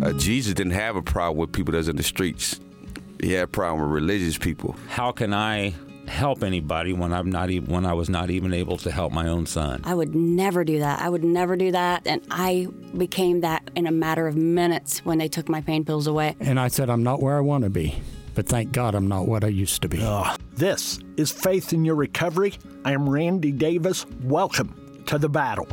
Jesus didn't have a problem with people that's in the streets. He had a problem with religious people. How can I help anybody when I was not even able to help my own son? I would never do that. And I became that in a matter of minutes when they took my pain pills away. And I said, I'm not where I want to be, but thank God I'm not what I used to be. This is Faith in Your Recovery. I am Randy Davis. Welcome to the battle.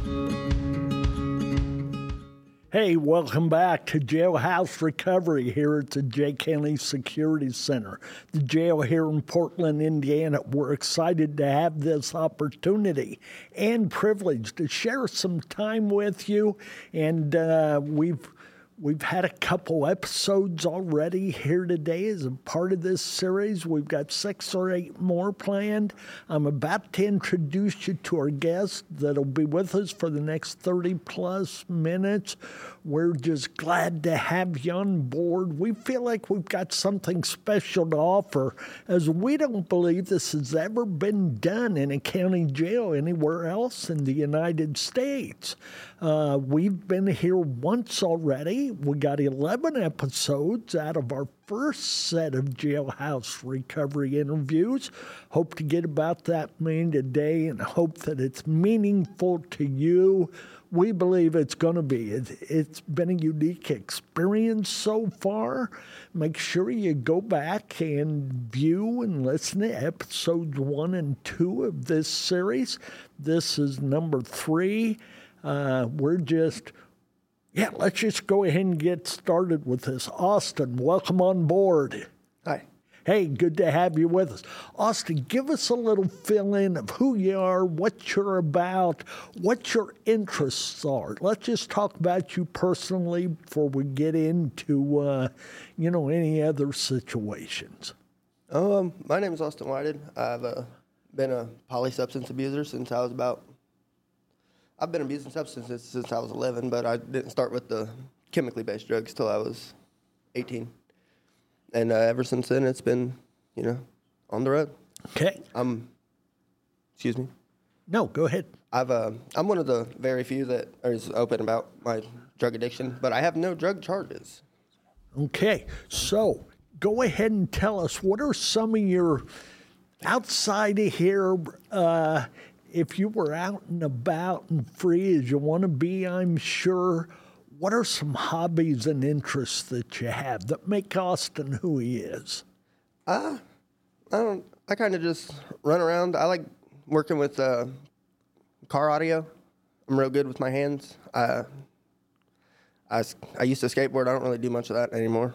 Hey, welcome back to Jailhouse Recovery here at the Jay County Security Center. The jail here in Portland, Indiana. We're excited to have this opportunity and privilege to share some time with you. And We've had a couple episodes already here today as a part of this series. We've got 6 or 8 more planned. I'm about to introduce you to our guest that'll be with us for the next 30-plus minutes. We're just glad to have you on board. We feel like we've got something special to offer, as we don't believe this has ever been done in a county jail anywhere else in the United States. We've been here once already. We got 11 episodes out of our first set of jailhouse recovery interviews. Hope to get about that many today and hope that it's meaningful to you. We believe it's going to be. It's been a unique experience so far. Make sure you go back and view and listen to episodes 1 and 2 of this series. This is number 3. Let's just go ahead and get started with this. Austin, welcome on board. Hi. Hey, good to have you with us. Austin, give us a little fill-in of who you are, what you're about, what your interests are. Let's just talk about you personally before we get into, any other situations. My name is Austin Whited. I've been a polysubstance abuser since I was I've been abusing substances since I was 11, but I didn't start with the chemically based drugs till I was 18. And ever since then, it's been, on the road. Okay. Excuse me? No, go ahead. I'm one of the very few that is open about my drug addiction, but I have no drug charges. Okay. So go ahead and tell us, what are some of your, outside of here, if you were out and about and free as you want to be, I'm sure, what are some hobbies and interests that you have that make Austin who he is? I kind of just run around. I like working with car audio. I'm real good with my hands. I used to skateboard. I don't really do much of that anymore.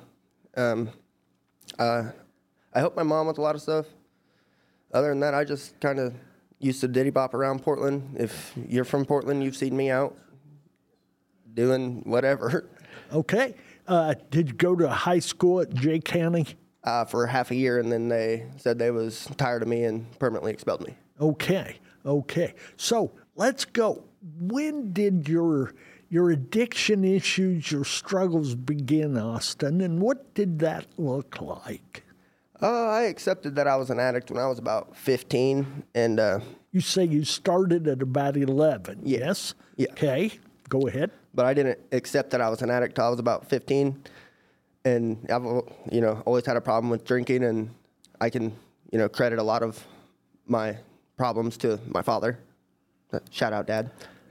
I help my mom with a lot of stuff. Other than that, I just kind of used to diddy bop around Portland. If you're from Portland, you've seen me out doing whatever. Okay. Did you go to high school at Jay County? For half a year, and then they said they was tired of me and permanently expelled me. Okay. So let's go. When did your addiction issues, your struggles begin, Austin, and what did that look like? I accepted that I was an addict when I was about 15, and you say you started at about 11, yes? Yeah. Okay, go ahead. But I didn't accept that I was an addict till I was about 15, and I've always had a problem with drinking, and I can credit a lot of my problems to my father. Shout out, Dad.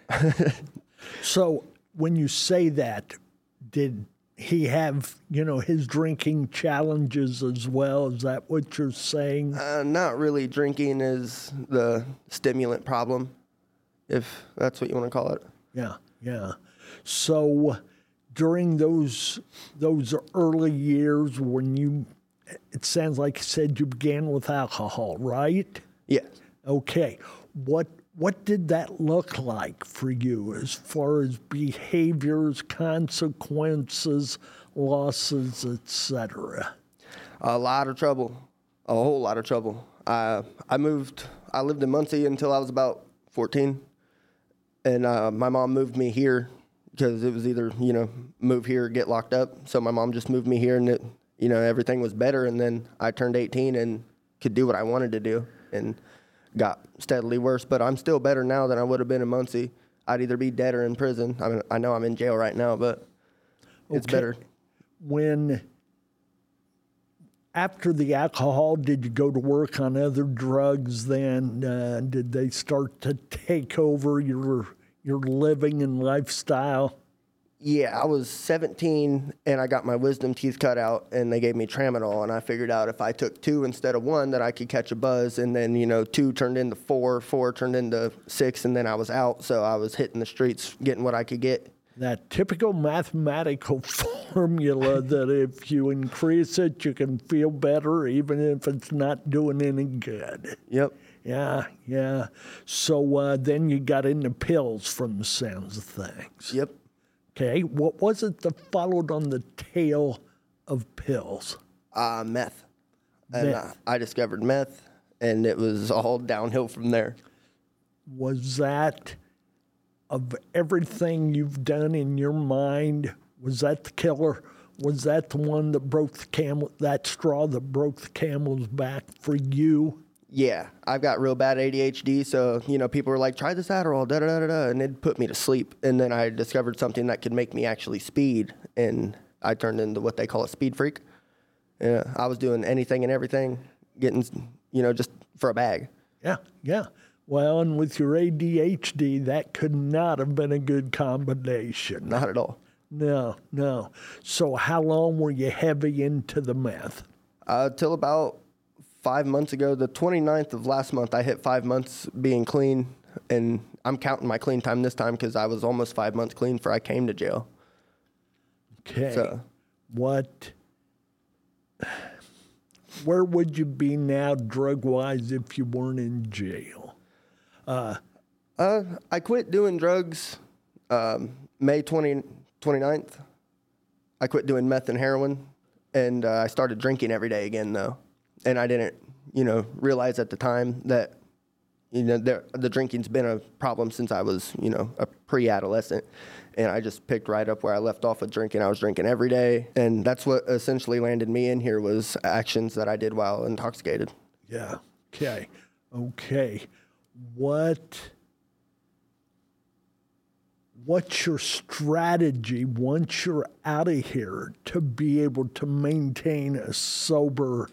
So when you say that, did he have, his drinking challenges as well? Is that what you're saying? Not really. Drinking is the stimulant problem, if that's what you want to call it. Yeah. So during those early years when it sounds like you said you began with alcohol, right? Yes. Okay. What did that look like for you as far as behaviors, consequences, losses, etc.? A lot of trouble, a whole lot of trouble. I lived in Muncie until I was about 14, and my mom moved me here because it was either, move here or get locked up. So my mom just moved me here, and everything was better. And then I turned 18 and could do what I wanted to do, and got steadily worse. But I'm still better now than I would have been in Muncie. I'd either be dead or in prison. I mean, I know I'm in jail right now, but it's better. when after the alcohol, did you go to work on other drugs then? Did they start to take over your living and lifestyle? Yeah, I was 17 and I got my wisdom teeth cut out and they gave me Tramadol, and I figured out if I took 2 instead of 1 that I could catch a buzz, and then, 2 turned into 4, 4 turned into 6, and then I was out. So I was hitting the streets, getting what I could get. That typical mathematical formula that if you increase it, you can feel better even if it's not doing any good. Yep. Yeah. So then you got into pills from the sounds of things. Yep. Okay, what was it that followed on the tail of pills? Meth. And I discovered meth, and it was all downhill from there. Was that, of everything you've done in your mind, was that the killer? Was that the one that broke the camel, that straw that broke the camel's back for you? Yeah, I've got real bad ADHD, so, people were like, try this Adderall, da-da-da-da-da, and it put me to sleep. And then I discovered something that could make me actually speed, and I turned into what they call a speed freak. Yeah, I was doing anything and everything, getting, just for a bag. Yeah. Well, and with your ADHD, that could not have been a good combination. Not at all. No. So how long were you heavy into the meth? Till about 5 months ago, the 29th of last month, I hit 5 months being clean, and I'm counting my clean time this time because I was almost 5 months clean before I came to jail. Okay. So, where would you be now drug-wise if you weren't in jail? I quit doing drugs May 29th. I quit doing meth and heroin, and I started drinking every day again, though. And I didn't, realize at the time that, the drinking's been a problem since I was, a pre-adolescent. And I just picked right up where I left off with drinking. I was drinking every day. And that's what essentially landed me in here was actions that I did while intoxicated. Yeah. Okay. What's your strategy once you're out of here to be able to maintain a sober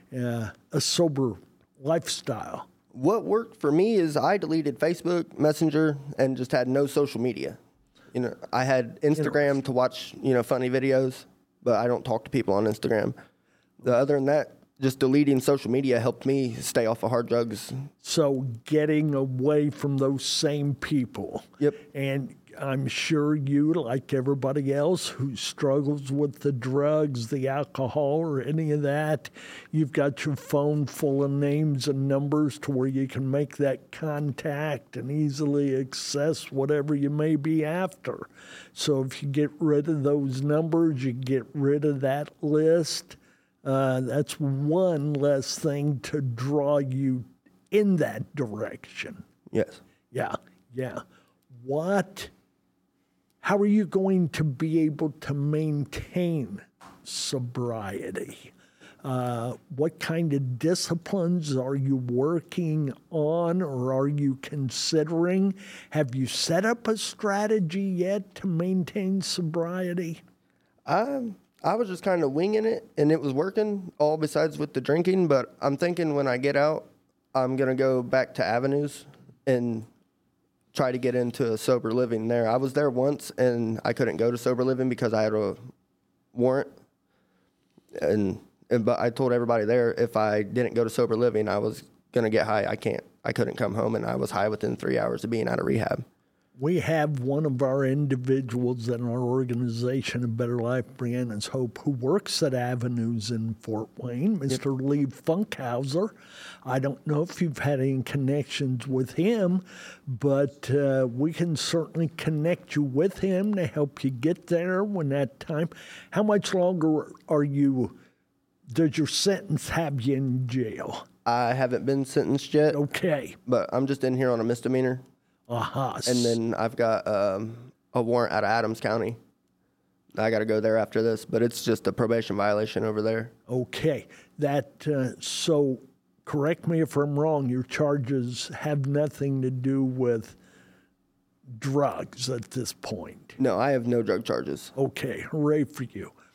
lifestyle? What worked for me is I deleted Facebook, Messenger, and just had no social media. I had Instagram to watch, funny videos, but I don't talk to people on Instagram. Other than that, just deleting social media helped me stay off of hard drugs. So getting away from those same people. Yep. And I'm sure you, like everybody else who struggles with the drugs, the alcohol, or any of that, you've got your phone full of names and numbers to where you can make that contact and easily access whatever you may be after. So if you get rid of those numbers, you get rid of that list, that's one less thing to draw you in that direction. Yes. Yeah. How are you going to be able to maintain sobriety? What kind of disciplines are you working on or are you considering? Have you set up a strategy yet to maintain sobriety? I was just kind of winging it, and it was working, all besides with the drinking. But I'm thinking when I get out, I'm going to go back to Avenues and try to get into sober living there. I was there once, and I couldn't go to sober living because I had a warrant. But I told everybody there if I didn't go to sober living, I was going to get high. I couldn't come home, and I was high within 3 hours of being out of rehab. We have one of our individuals in our organization, A Better Life, Brianna's Hope, who works at Avenues in Fort Wayne, Mr. Lee Funkhauser. I don't know if you've had any connections with him, but we can certainly connect you with him to help you get there when that time. How much longer does your sentence have you in jail? I haven't been sentenced yet. Okay. But I'm just in here on a misdemeanor. Uh-huh. And then I've got a warrant out of Adams County. I got to go there after this, but it's just a probation violation over there. Okay. So correct me if I'm wrong, your charges have nothing to do with drugs at this point. No, I have no drug charges. Okay. Hooray for you.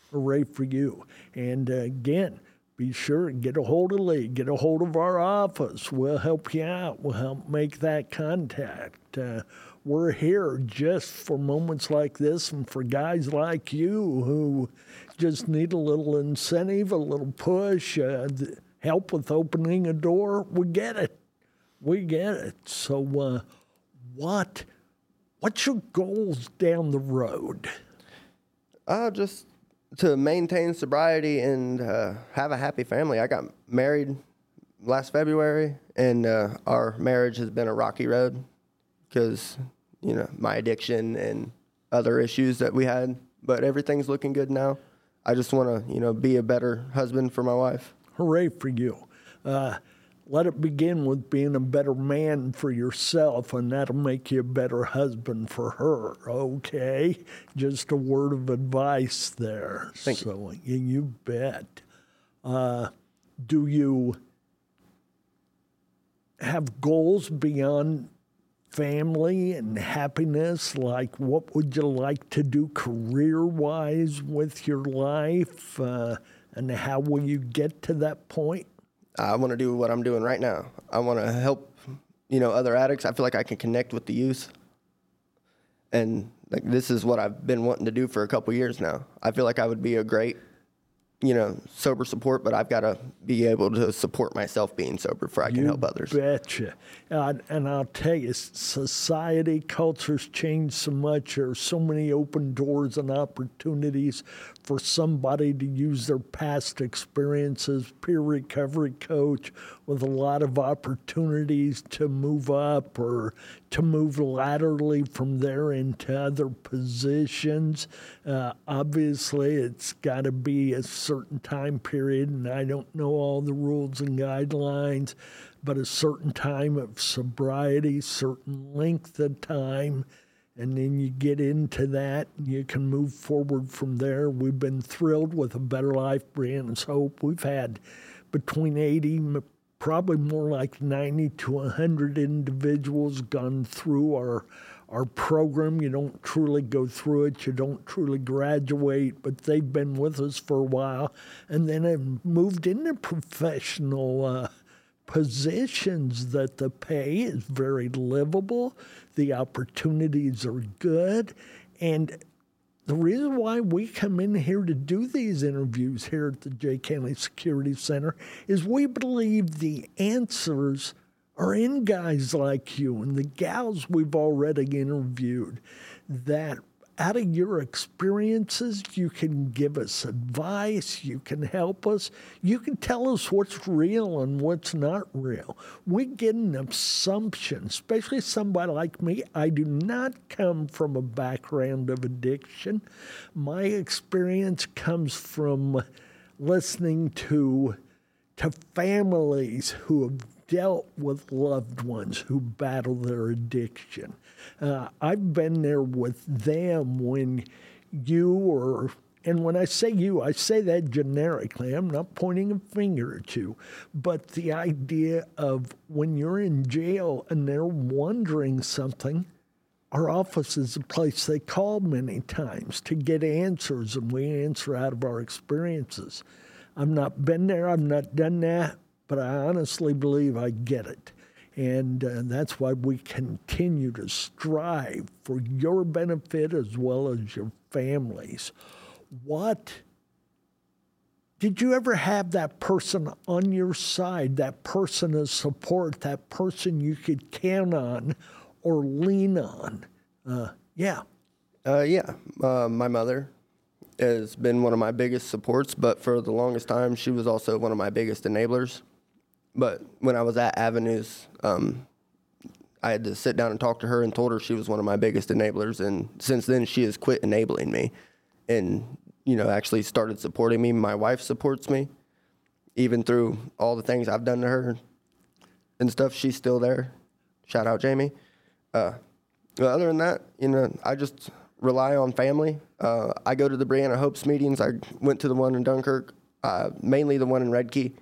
Hooray for you. And again, be sure and get a hold of Lee, get a hold of our office. We'll help you out. We'll help make that contact. We're here just for moments like this and for guys like you who just need a little incentive, a little push, help with opening a door. We get it. We get it. So what's your goals down the road? Just to maintain sobriety and have a happy family. I got married last February, and our marriage has been a rocky road because, my addiction and other issues that we had. But everything's looking good now. I just want to, be a better husband for my wife. Hooray for you. Let it begin with being a better man for yourself, and that'll make you a better husband for her, okay? Just a word of advice there. Thank you. You bet. Do you have goals beyond family and happiness? Like, what would you like to do career-wise with your life? And how will you get to that point? I want to do what I'm doing right now. I want to help, other addicts. I feel like I can connect with the youth. And this is what I've been wanting to do for a couple years now. I feel like I would be a great, sober support, but I've got to be able to support myself being sober before I can help others. You betcha. And I'll tell you, society, culture's changed so much. There are so many open doors and opportunities for somebody to use their past experiences, peer recovery coach, with a lot of opportunities to move up or to move laterally from there into other positions. Obviously, it's got to be a certain time period, and I don't know all the rules and guidelines, but a certain time of sobriety, certain length of time, and then you get into that, and you can move forward from there. We've been thrilled with A Better Life, Brianna's Hope. We've had between 80, probably more like 90 to 100 individuals gone through our program. You don't truly go through it. You don't truly graduate, but they've been with us for a while and then have moved into professional positions that the pay is very livable. The opportunities are good. And the reason why we come in here to do these interviews here at the Jay County Security Center is we believe the answers are in guys like you and the gals we've already interviewed, that out of your experiences, you can give us advice, you can help us, you can tell us what's real and what's not real. We get an assumption, especially somebody like me. I do not come from a background of addiction. My experience comes from listening to families who have dealt with loved ones who battle their addiction. I've been there with them when and when I say you, I say that generically. I'm not pointing a finger at you. But the idea of when you're in jail and they're wondering something, our office is a place they call many times to get answers, and we answer out of our experiences. I've not been there, I've not done that, but I honestly believe I get it. And that's why we continue to strive for your benefit as well as your families. Did you ever have that person on your side, that person of support, that person you could count on or lean on? Yeah. My mother has been one of my biggest supports, but for the longest time, she was also one of my biggest enablers. But when I was at Avenues, I had to sit down and talk to her and told her she was one of my biggest enablers. And since then, she has quit enabling me and, actually started supporting me. My wife supports me, even through all the things I've done to her and stuff. She's still there. Shout out, Jamie. Other than that, I just rely on family. I go to the Brianna Hopes meetings. I went to the one in Dunkirk, mainly the one in Red Key.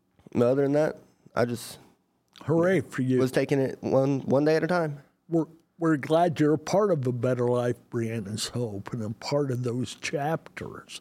Other than that, I just hooray for you. Was taking it one day at a time. we're glad you're a part of A Better Life, Brianna's Hope, and a part of those chapters.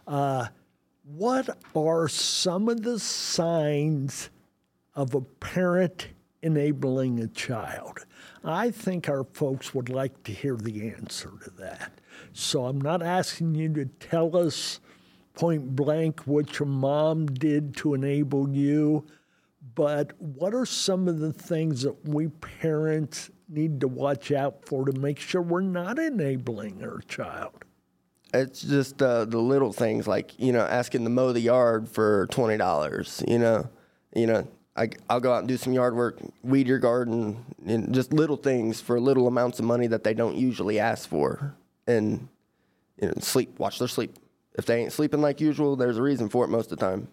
What are some of the signs of a parent enabling a child? I think our folks would like to hear the answer to that. So I'm not asking you to tell us point blank what your mom did to enable you, but what are some of the things that we parents need to watch out for to make sure we're not enabling our child? It's just the little things like, asking to mow the yard for $20, I'll go out and do some yard work, weed your garden, and just little things for little amounts of money that they don't usually ask for. And, sleep, watch their sleep. If they ain't sleeping like usual, there's a reason for it most of the time.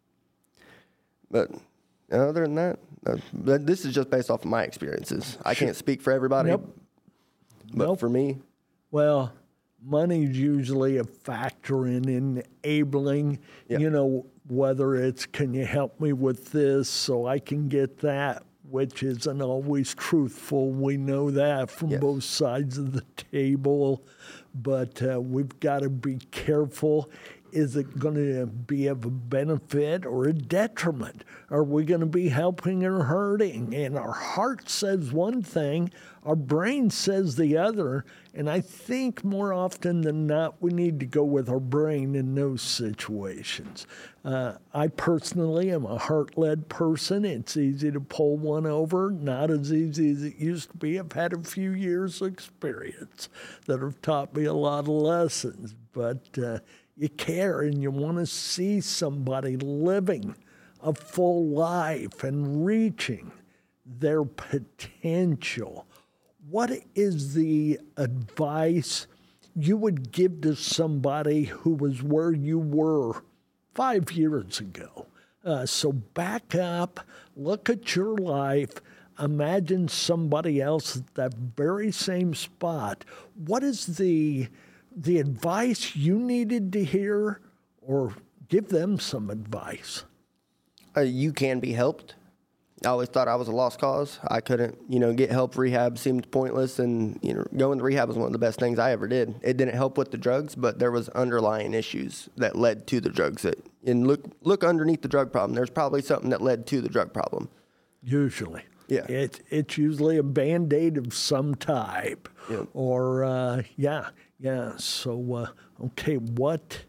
But other than that, this is just based off of my experiences. I can't speak for everybody, but for me. Well, money's usually a factor in enabling, whether it's can you help me with this so I can get that, which isn't always truthful. We know that from both sides of the table, but we've got to be careful. Is it going to be of a benefit or a detriment? Are we going to be helping or hurting? And our heart says one thing, our brain says the other, and I think more often than not, we need to go with our brain in those situations. I personally am a heart-led person. It's easy to pull one over, not as easy as it used to be. I've had a few years' experience that have taught me a lot of lessons, but you care and you want to see somebody living a full life and reaching their potential. What is the advice you would give to somebody who was where you were 5 years ago? So back up, look at your life, imagine somebody else at that very same spot. What is the advice you needed to hear, or give them some advice? You can be helped. I always thought I was a lost cause. I couldn't, get help. Rehab seemed pointless, and, going to rehab was one of the best things I ever did. It didn't help with the drugs, but there was underlying issues that led to the drugs. And look underneath the drug problem. There's probably something that led to the drug problem. Usually. Yeah. It's usually a Band-Aid of some type. Yep. Or, Yeah. So, okay, what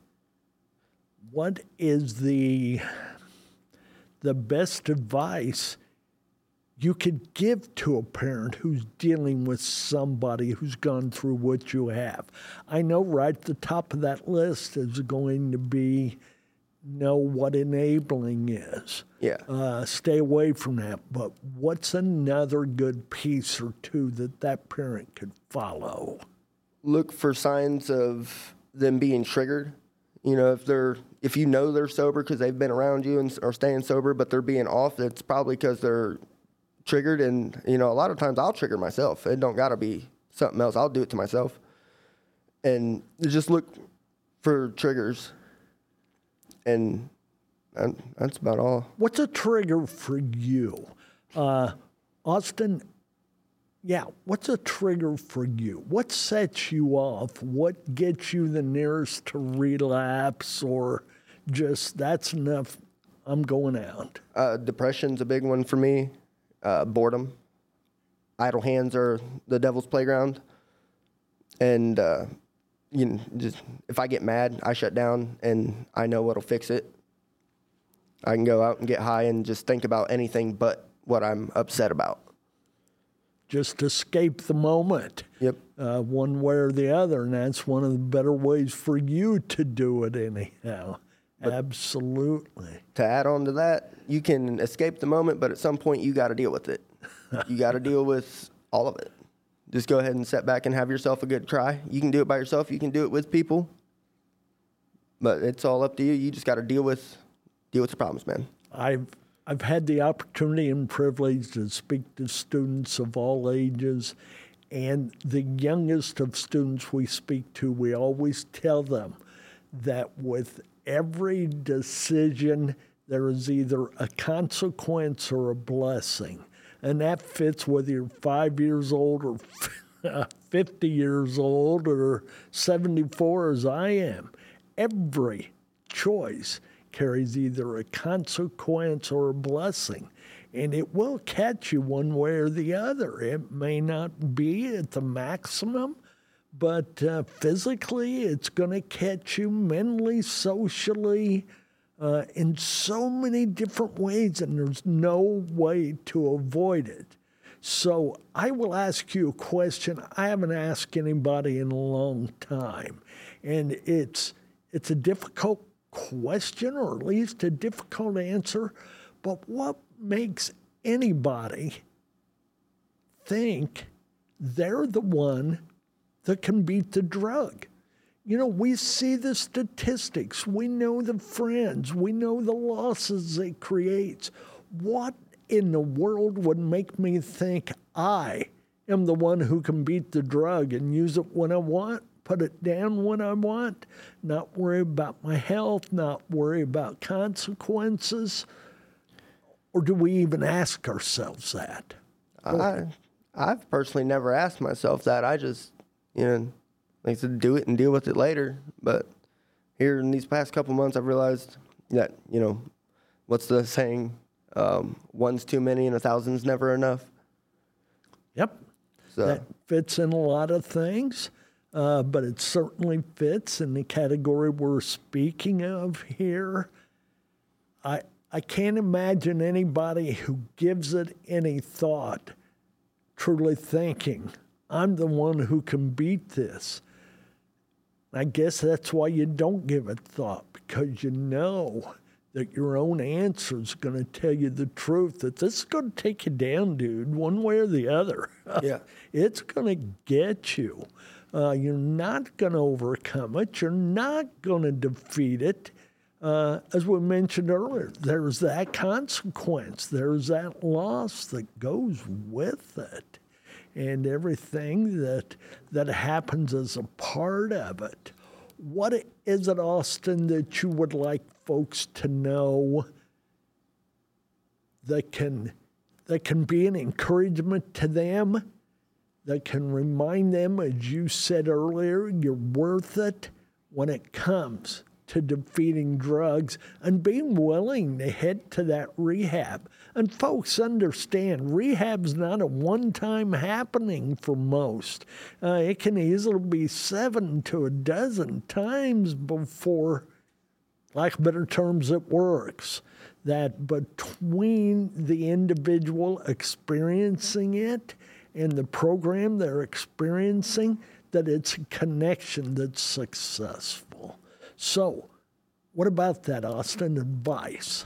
is the best advice you could give to a parent who's dealing with somebody who's gone through what you have? I know right at the top of that list is going to be know what enabling is. Yeah. Stay away from that. But what's another good piece or two that parent could follow? Look for signs of them being triggered. If you know they're sober because they've been around you and are staying sober, but they're being off, it's probably because they're triggered. And, a lot of times I'll trigger myself. It don't got to be something else. I'll do it to myself. And just look for triggers. And that's about all. What's a trigger for you? Austin, what's a trigger for you? What sets you off? What gets you the nearest to relapse, or just that's enough, I'm going out? Depression's a big one for me. Boredom. Idle hands are the devil's playground. And, just if I get mad, I shut down, and I know what'll fix it. I can go out and get high and just think about anything but what I'm upset about. Just escape the moment. Yep. One way or the other, and that's one of the better ways for you to do it anyhow. But absolutely. To add on to that, you can escape the moment, but at some point you got to deal with it. You got to deal with all of it. Just go ahead and sit back and have yourself a good cry. You can do it by yourself. You can do it with people. But it's all up to you. You just got to deal with the problems, man. I've had the opportunity and privilege to speak to students of all ages, and the youngest of students we speak to, we always tell them that with every decision, there is either a consequence or a blessing. And that fits whether you're 5 years old or 50 years old or 74 as I am. Every choice carries either a consequence or a blessing, and it will catch you one way or the other. It may not be at the maximum, but physically it's going to catch you mentally, socially, in so many different ways, and there's no way to avoid it. So I will ask you a question I haven't asked anybody in a long time, and it's a difficult question, or at least a difficult answer, but what makes anybody think they're the one that can beat the drug? You know, we see the statistics, we know the friends, we know the losses it creates. What in the world would make me think I am the one who can beat the drug and use it when I want, put it down when I want, not worry about my health, not worry about consequences? Or do we even ask ourselves that? I've personally never asked myself that. I just, like I said, do it and deal with it later. But here in these past couple months, I've realized that, what's the saying? One's too many and 1,000's never enough. Yep. So that fits in a lot of things, but it certainly fits in the category we're speaking of here. I can't imagine anybody who gives it any thought truly thinking, I'm the one who can beat this. I guess that's why you don't give it thought, because you know that your own answer is going to tell you the truth, that this is going to take you down, dude, one way or the other. Yeah. It's going to get you. You're not going to overcome it. You're not going to defeat it. As we mentioned earlier, there's that consequence. There's that loss that goes with it, and everything that happens as a part of it. What is it, Austin, that you would like folks to know that can be an encouragement to them, that can remind them, as you said earlier, you're worth it when it comes to defeating drugs and being willing to head to that rehab? And folks, understand, rehab's not a one-time happening for most. It can easily be 7 to a dozen times before, like better terms, it works. That between the individual experiencing it and the program they're experiencing, that it's a connection that's successful. So, what about that, Austin? Advice?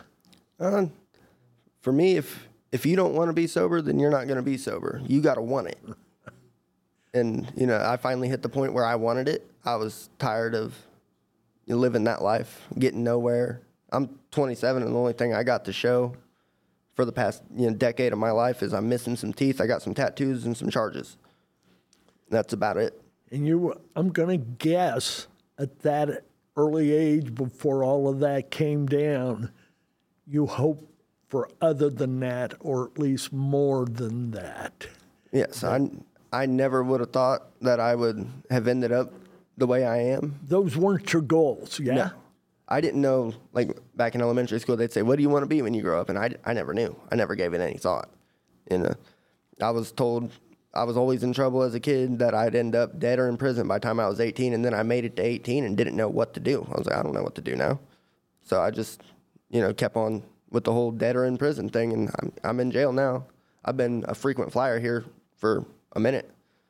For me, if you don't want to be sober, then you're not going to be sober. You got to want it. And, I finally hit the point where I wanted it. I was tired of living that life, getting nowhere. I'm 27, and the only thing I got to show for the past decade of my life is I'm missing some teeth. I got some tattoos and some charges. That's about it. And I'm going to guess at that early age, before all of that came down, you hope for other than that, or at least more than that. Yes, I never would have thought that I would have ended up the way I am. Those weren't your goals, yeah? No. I didn't know, like back in elementary school, they'd say, what do you want to be when you grow up? And I never knew. I never gave it any thought. I was told I was always in trouble as a kid, that I'd end up dead or in prison by the time I was 18, and then I made it to 18 and didn't know what to do. I was like, I don't know what to do now. So I just, kept on with the whole dead or in prison thing, and I'm in jail now. I've been a frequent flyer here for a minute.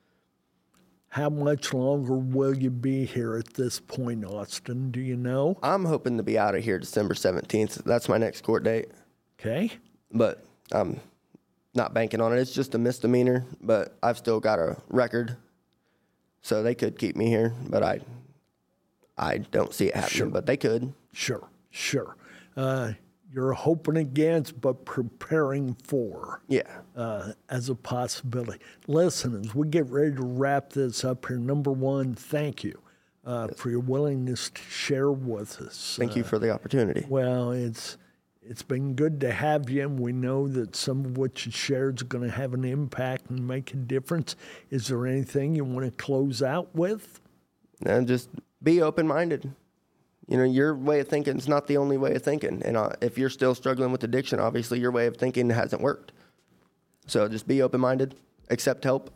How much longer will you be here at this point, Austin? Do you know? I'm hoping to be out of here December 17th. That's my next court date. Okay. But I'm not banking on it. It's just a misdemeanor, but I've still got a record, so they could keep me here. But I don't see it happening. Sure. But they could. Sure. You're hoping against, but preparing for. Yeah. As a possibility. Listen, as we get ready to wrap this up here, number one, thank you for your willingness to share with us. Thank you for the opportunity. Well, it's It's been good to have you, and we know that some of what you shared is going to have an impact and make a difference. Is there anything you want to close out with? And just be open-minded. You know, your way of thinking is not the only way of thinking. And if you're still struggling with addiction, obviously your way of thinking hasn't worked. So just be open-minded, accept help.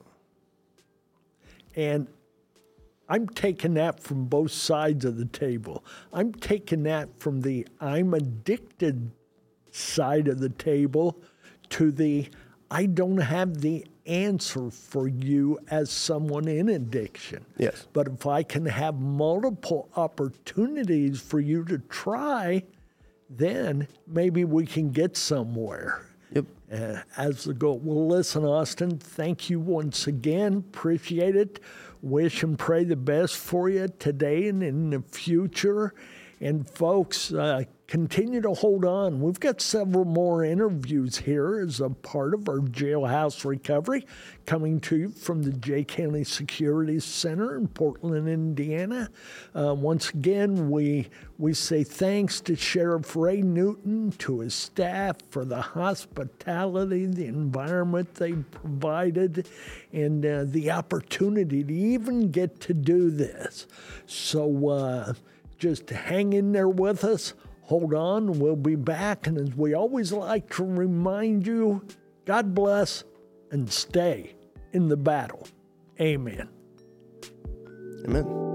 And I'm taking that from both sides of the table. I'm taking that from the I'm addicted side of the table to the I don't have the answer for you as someone in addiction. Yes. But if I can have multiple opportunities for you to try, then maybe we can get somewhere. Yep. As the goal. Well, listen, Austin, thank you once again. Appreciate it. Wish and pray the best for you today and in the future. And folks, continue to hold on. We've got several more interviews here as a part of our jailhouse recovery coming to you from the Jay County Security Center in Portland, Indiana. Once again, we say thanks to Sheriff Ray Newton, to his staff for the hospitality, the environment they provided, and the opportunity to even get to do this. So just hang in there with us. Hold on, we'll be back. And as we always like to remind you, God bless and stay in the battle. Amen. Amen.